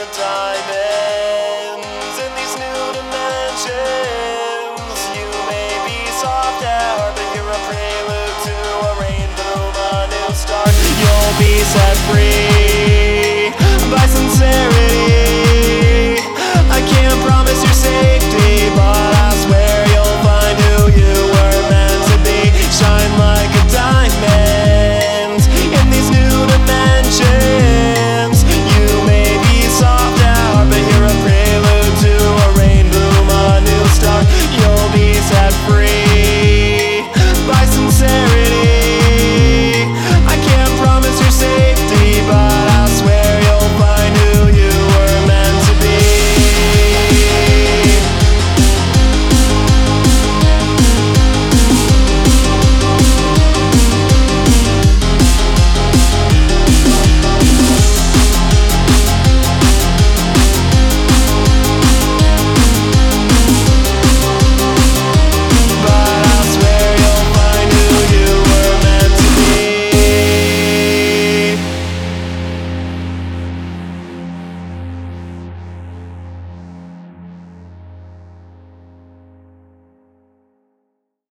of diamonds in these new dimensions. You may be soft at heart, but you're a prelude to a rainbow, a new start. You'll be set free.